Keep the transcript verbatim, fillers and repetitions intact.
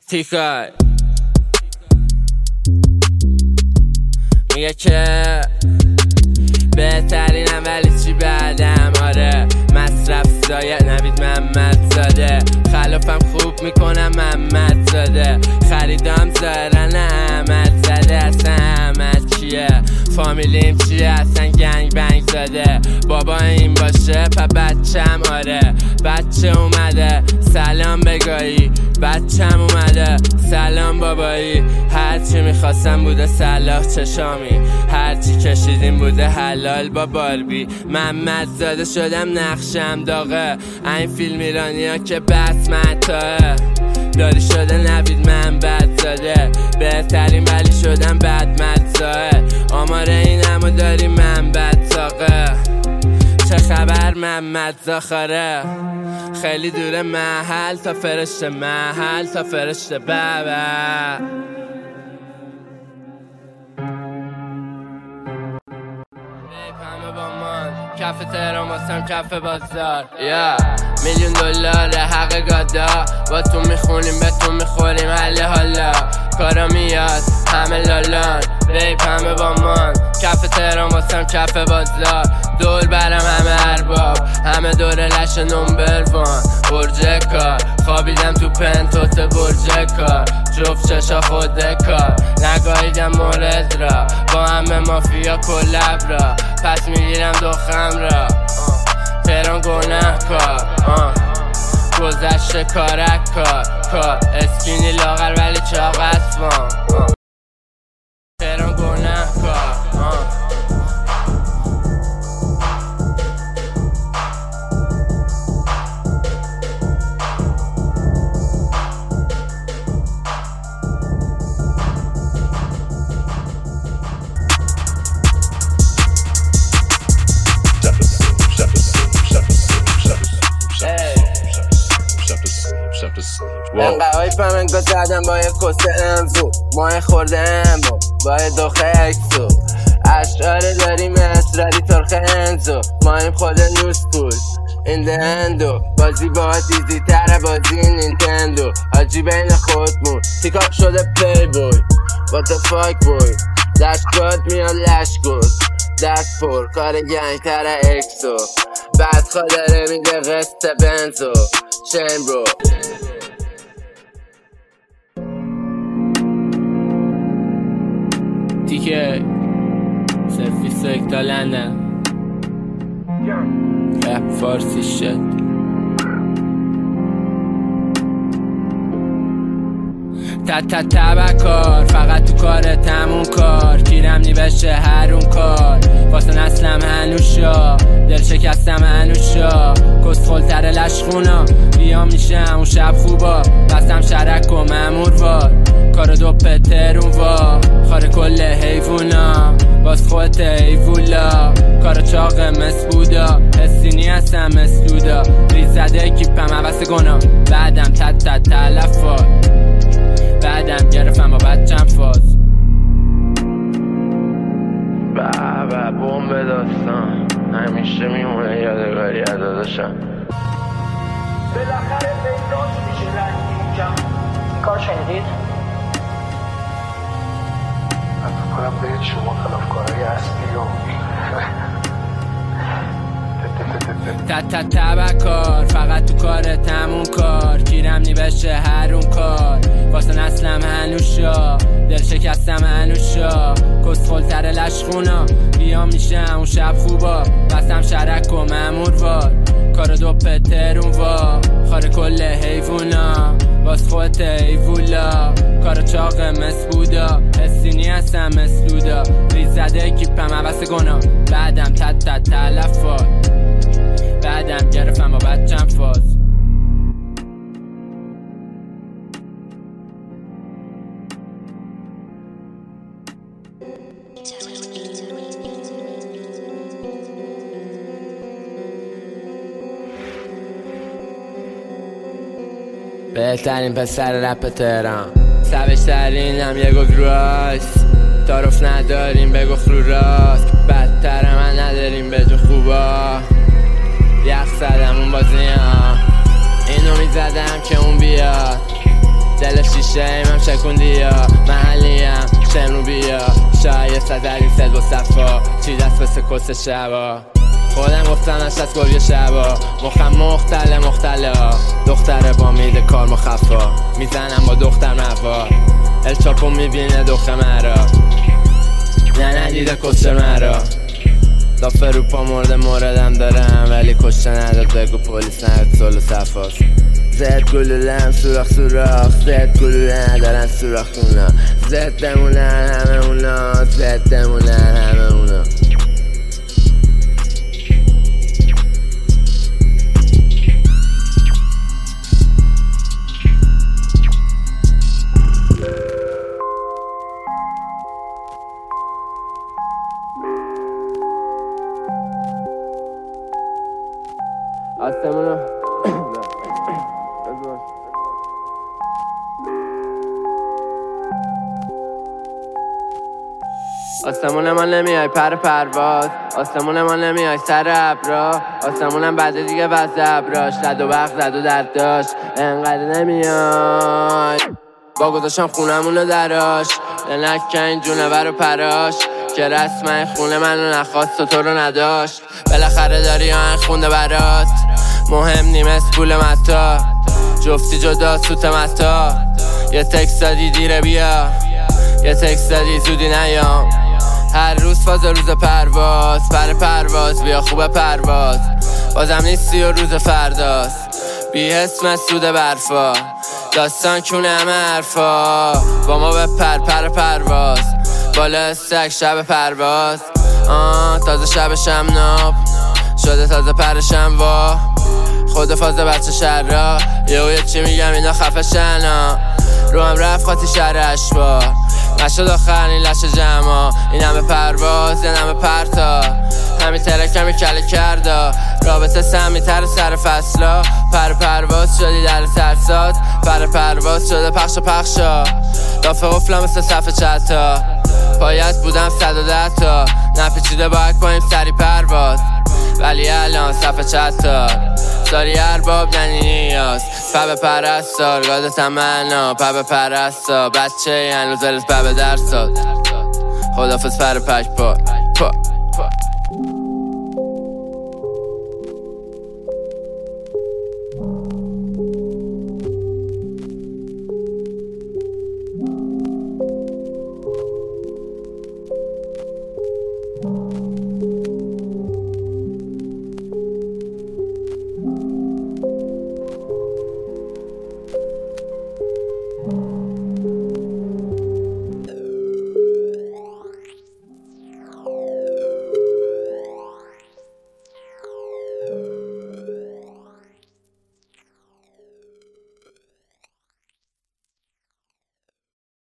تیکای میگه که بهترینم ولی چی بعدم. آره مصرف زایه نوید محمد زاده، خلافم خوب میکنم محمد زاده، خریدم زارن احمد زاده. اصلا احمد کیه؟ فامیلیم چیه؟ اصلا گنگ بنگ زاده. بابا این باشه پا بچم. آره بچه اومده سلام بگایی، بچم اومده سلام بابایی. هرچی میخواستم بوده صلاح چشامی، هرچی کشیدیم بوده حلال با باربی. محمد زاده شدم نقشم داغه، این فیلم ایرانی ها که بس متاه. داری شده نوید من بد زاده، بهترین ولی شدم بد مدزاه. آمار این همو داری من بد ساقه. چه خبر محمد زاخاره؟ خیلی دوره محل تا فرشته، محل تا فرشته بابا. همه با من کف تهران واسم کف بازار. یا میلیون دلار حق گادا، با تو میخونیم به تو میخوریم حل حالا. کارا میاد همه لالان، ریپ همه با من کف تهران واسم کف بازار. دول برم همه ارباب، همه دوره لش نمبر وان. برج کار خوابیدم تو پنتوس برج کار، جفت چشا خود کار. نگاهیدم مورد را با همه مافیا کلب را، پس میگیرم دخم را. تهران گناه کار گذشته کارک کار کار. اسکینی لاغر ولی چاق اسوان. تهران گناه کار انقدر هایپم انگاه زدم با یه کسه امزو، ماه خورده امو با یه دوخه اکسو. اشعاره داریم اصراری ترخ انزو، ماهیم خود نوز پول این دهندو. بازی با دیزی تره بازی نینتندو، حاجی بین خودمون تیکاک شده پلی بوی. What the fuck boy؟ دشکات میاد لشکوت دست پر کار گنگ تره اکسو. بعد خادره میده قسط بنزو شین برو. تیکه سرفیس و اکتا لندن رپ فارسی شد. تا تا تبکار فقط تو کار تمون کار، کیرم نیبشه هرون کار. واسه نسلم هنوشا دل شکستم هنوشا، کسخلتر لشخونا بیا میشه اون شب خوبا. بستم شرک و ممور وار، کار دو پترون وا. خاره کل حیوونا باز خودت حیوولا، کار چاق مسبودا حسینی هستم مسدودا. ریز زده اکیپم عوست گنا، بعدم تت تت تلفات، بعدم گرفتم با بچم فاز. بابا بوم به داستان همیشه میمونه یادگاری از داداشم. بالاخره پیداش میشه رنگی کم. کار شنیدید؟ من تو کنم برید شما خلافکارهای اصلی رو تا تا تبکار فقط تو کار تمون کار، کیرم نیبشه هرون کار. واسه نسلم هنوشا دل شکستم هنوشا، کسخلتر لشخونا بیا میشه اون شب خوبا. بستم شرک و ممور وار، کار دو پترون وا. خاره کل حیوونا باز خودت حیوولا، کار چاق مسبودا حسینی هستم مسدودا. ریز زده اکیپم عوست گنا، بعدم تت تت تلفات، بعدم گرفتم با بچم فاز. بهترین پسر رپ تهران، سبش ترینم یه گوگ راست. تعارف نداریم بگو خرو راست، بدتر من نداریم به جو خوبا. یخ زدم اون بازی ها، اینو میزدم که اون بیاد. دل شیشه ایمم شکوندی یا محلیم شمرو بیا شاید صدرین سد و صفا چی دست بسه کس شبا خودم گفتم اش از گل شبا مخم مختله مختله دختره با میده کار مخفا میزنم با دختر موار الچاپو میبینه دختر مرا نه ندیده کشته مرا دافه رو پا مرده موردم دارم ولی کشته نداد بگو پلیس نهد سلو صفاست زد گلولم سوراخ سوراخ زد گلوله ندارن سوراخ اونا زد دمونن همه اونا زد دمونن همه اونا آسمونو آسمون ما نمیای پر پرواز آسمون ما نمیای سر ابرا آسمونم بعد دیگه وزد ابراش زد و برق زد و درد داشت انقدر نمیای با گذاشتم خونمونو دراش نکن جونور و پراش که رسم خونه منو نخواست و تو رو نداشت بالاخره داری آهنگ خونده برات مهم نیم اسپول متا جفتی جدا سوت متا یه تکس دادی دیره بیا یه تکس دادی زودی نیام هر روز فاز روز پرواز پر پرواز بیا خوب پرواز بازم نیستی و روز فرداست بی اسم سود برفا داستان کونه همه حرفا با ما به پر پر پرواز بالا استک شب پرواز آه تازه شب شمناب شده تازه پرشم وا خود فاز بچه شر را یهو یه چی میگم اینا خفه شنا رو هم رفت خاطی شهر اشبا نشد آخر این لش جمع این همه پرواز این همه پرتا همین ترکمی کله کردا رابطه سمی تر سر فصلا پر پرواز شدی در ترسات پر پرواز شده پخش پخشا دافه قفلم مثل صفحه چتا پایت بودم صد و ده تا نپیچیده باید کنیم سری پرواز ولی الان صفحه چتا ساری ارباب یعنی نیاز پب پرستار گاده تمنا پب پرستار بچه یعنی روزلت پب درستاد خدافز پر پک پار